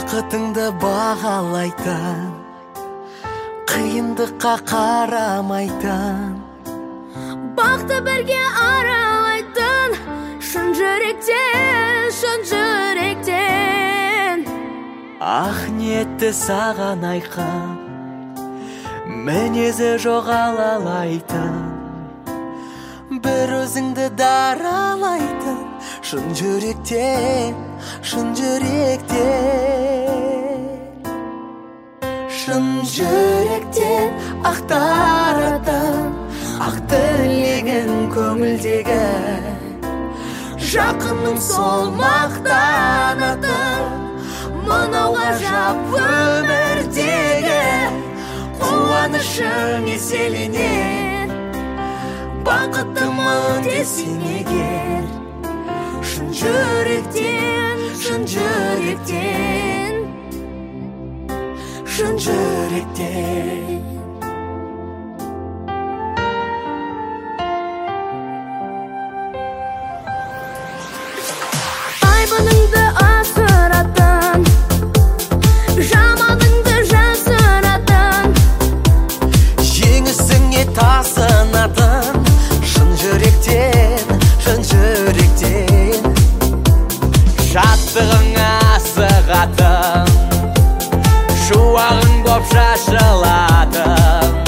бақытыңды бағалайтын, қиындыққа қарамайтын, бақты бірге аралайтын, шын жүректен, шын жүректен. Ақ ниетті саған айқын, мінезі жоғалалайтын, бір өзіңді даралайтын, шын жүректен, шын жүректен. Шын жүректен ақтаратын, ақ тілегін көңілдегі, жақынның сол мақтанатын, мынау ғажап өмірдегі қуанышың еселенер. Бақыттымын десең егер, шын жүректен, шын жүректен, шын жүректен. Айбыныңды асыратын, жаманыңды жасыратын, жеңісіңе тасынатын, шын жүректен, шын жүректен. Шаттығыңа асығатын, шуағың боп шашылатын,